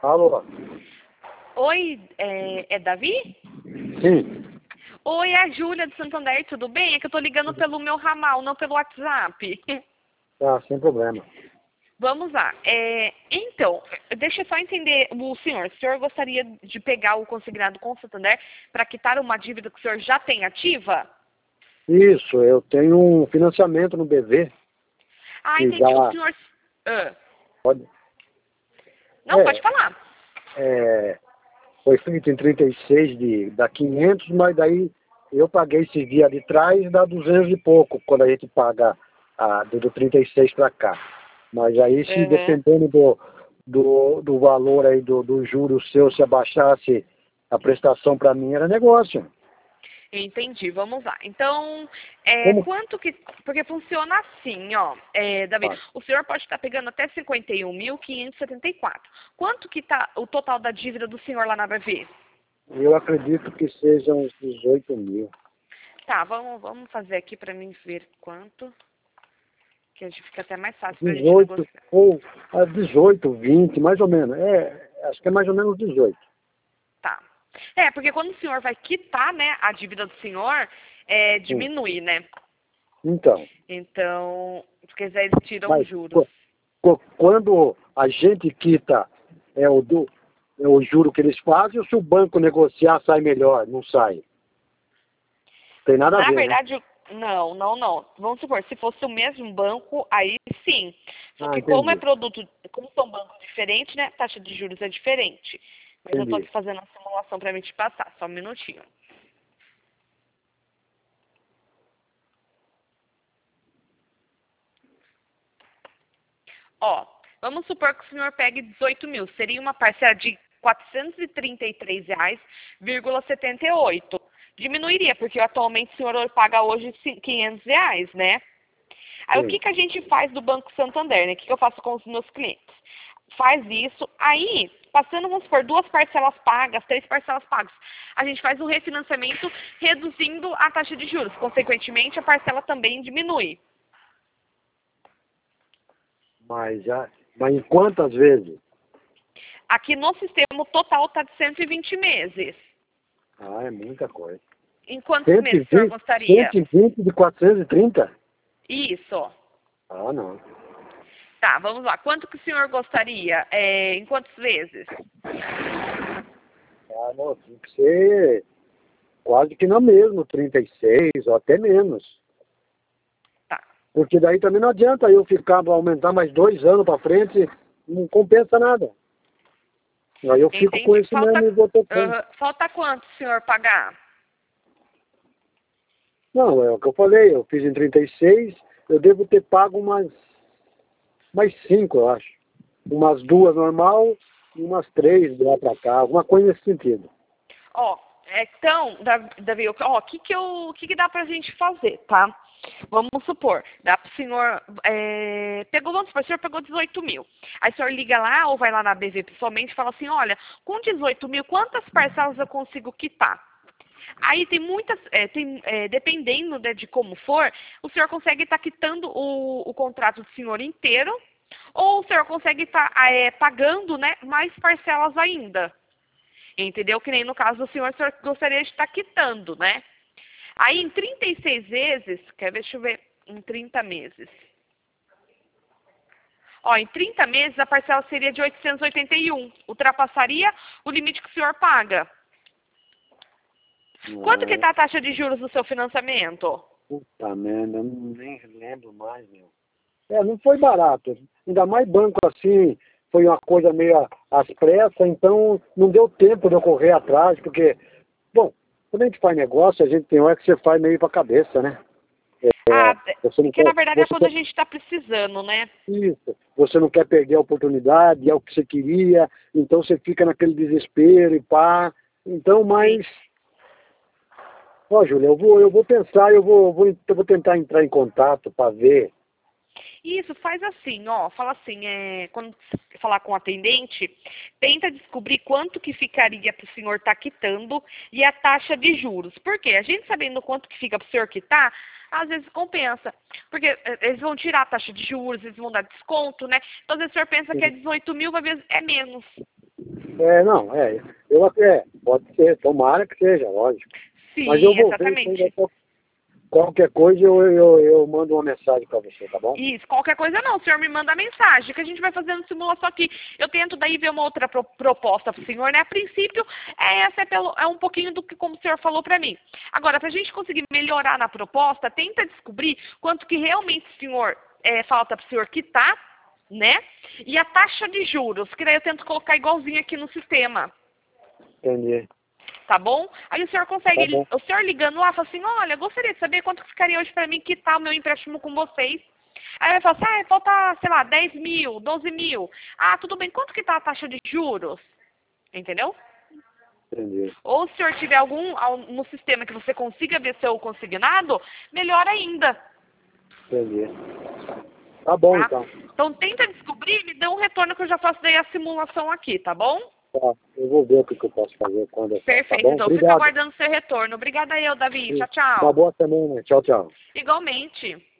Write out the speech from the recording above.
Alô? Oi, é Davi? Sim. Oi, é a Júlia de Santander, tudo bem? É que eu tô ligando pelo meu ramal, não pelo WhatsApp. Tá, sem problema. Vamos lá. Então, deixa eu só entender o senhor gostaria de pegar o consignado com o Santander para quitar uma dívida que o senhor já tem ativa? Isso, eu tenho um financiamento no BV. Ah, Que entendi. O já senhor... Ah, pode. não, pode falar. Foi feito em 36 dá 500, mas daí eu paguei esse dia de trás, dá 200 e pouco, quando a gente paga do 36 para cá. Mas aí, se Uhum. dependendo do valor aí, do juro seu, se abaixasse a prestação para mim, era negócio. Entendi, vamos lá. Então, Como quanto que... Porque funciona assim, ó, Davi, faz? o senhor pode estar pegando até 51.574. Quanto que tá o total da dívida do senhor lá na BV? Eu acredito que sejam uns 18 mil. Tá, vamos fazer aqui para mim ver quanto, que a gente fica até mais fácil para a gente 18 negociar. ou 18, 20, mais ou menos. Acho que é mais ou menos 18. Tá. Porque quando o senhor vai quitar, né, a dívida do senhor, Sim. diminui, né? Então, Então, porque aí eles tiram os mas juros. quando a gente quita é o juro que eles fazem, ou se o banco negociar sai melhor, não sai. Tem nada a Na ver, né? verdade, não. Vamos supor, se fosse o mesmo banco, aí sim. Só Ah, que como é entendi. produto, como são bancos diferentes, né, a taxa de juros é diferente. Mas eu tô Entendi. aqui fazendo a simulação para me te passar, só um minutinho. Ó, vamos supor que o senhor pegue 18 mil. Seria uma parcela de R$ 433,78. Diminuiria, porque atualmente o senhor paga hoje R$ 500, né? Aí o Sim. que a gente faz do Banco Santander, né? O que eu faço com os meus clientes? Faz isso, aí, passando, vamos supor, 2 parcelas pagas, 3 parcelas pagas, a gente faz um refinanciamento reduzindo a taxa de juros. Consequentemente, a parcela também diminui. Mas em quantas vezes? Aqui no sistema, o total está de 120 meses. Ah, é muita coisa. Em quantos Cento e meses o senhor vinte, gostaria? 120 de 430. Isso. Ah, não. Tá, vamos lá. Quanto que o senhor gostaria? Em quantas vezes? Ah, não, tem que ser quase que no mesmo, 36 ou até menos. Tá. Porque daí também não adianta eu aumentar mais 2 anos para frente, não compensa nada. Aí eu fico com Entendi. esse mesmo e vou tocando. Falta quanto o senhor pagar? Não, é o que eu falei, eu fiz em 36, eu devo ter pago mais 5, eu acho. Umas 2 normal e umas 3 de lá para cá, alguma coisa nesse sentido. Ó, então, Davi, ó, o que dá pra gente fazer, tá? Vamos supor, dá pro senhor, vamos supor, o senhor pegou 18 mil. Aí o senhor liga lá ou vai lá na BV pessoalmente e fala assim, olha, com 18 mil, quantas parcelas eu consigo quitar? Aí tem muitas, dependendo, né, de como for, o senhor consegue estar quitando o contrato do senhor inteiro, ou o senhor consegue estar pagando, né, mais parcelas ainda. Entendeu? Que nem no caso do senhor gostaria de estar quitando, né? Aí em 36 vezes, deixa eu ver, em 30 meses. Ó, em 30 meses a parcela seria de 881. Ultrapassaria o limite que o senhor paga. Quanto que Ah, está a taxa de juros do seu financiamento? puta merda, eu nem lembro mais, meu. Não foi barato. Ainda mais banco assim, foi uma coisa meio às pressas, então não deu tempo de eu correr atrás, porque, bom, quando a gente faz negócio, a gente tem hora que você faz meio pra cabeça, né? Ah, Você não que na quer, verdade é você quando a quer gente está precisando, né? isso, você não quer perder a oportunidade, é o que você queria, então você fica naquele desespero e pá. Então, Sim. mas, ó, Júlia, eu vou pensar, eu vou tentar entrar em contato para ver. Isso, faz assim, ó, fala assim, quando você falar com o atendente, tenta descobrir quanto que ficaria para o senhor estar quitando e a taxa de juros. Por quê? A gente sabendo quanto que fica para o senhor quitar, às vezes compensa. Porque eles vão tirar a taxa de juros, eles vão dar desconto, né? Então, às vezes o senhor pensa que é 18 mil, às vezes é menos. Não, eu até, pode ser, tomara que seja, lógico. Sim, Mas eu vou ver, exatamente. qualquer coisa eu mando uma mensagem para você, tá bom? Isso, qualquer coisa não, o senhor me manda mensagem, que a gente vai fazendo simulação aqui. Eu tento daí ver uma outra proposta para o senhor, né? A princípio, essa é um pouquinho do que como o senhor falou para mim. Agora, para a gente conseguir melhorar na proposta, tenta descobrir quanto que realmente o senhor falta para o senhor quitar, né? E a taxa de juros, que daí eu tento colocar igualzinho aqui no sistema. Entendi. Tá bom? Aí o senhor consegue, Tá bom. o senhor ligando lá, fala assim, olha, gostaria de saber quanto que ficaria hoje para mim quitar o meu empréstimo com vocês. Aí vai falar assim, falta, sei lá, 10 mil, 12 mil. Ah, tudo bem, quanto que tá a taxa de juros? Entendeu? Entendi. Ou se o senhor tiver algum no sistema que você consiga ver seu consignado, melhor ainda. Entendi. Tá bom, Tá? então. Então tenta descobrir e me dê um retorno que eu já faço daí a simulação aqui, tá bom? Tá, eu vou ver o que eu posso fazer quando eu faço, Perfeito, tá bom? então fica Obrigado. aguardando seu retorno. Obrigada eu, Davi. Sim. Tchau, tchau. Uma boa semana. Tchau, tchau. Igualmente.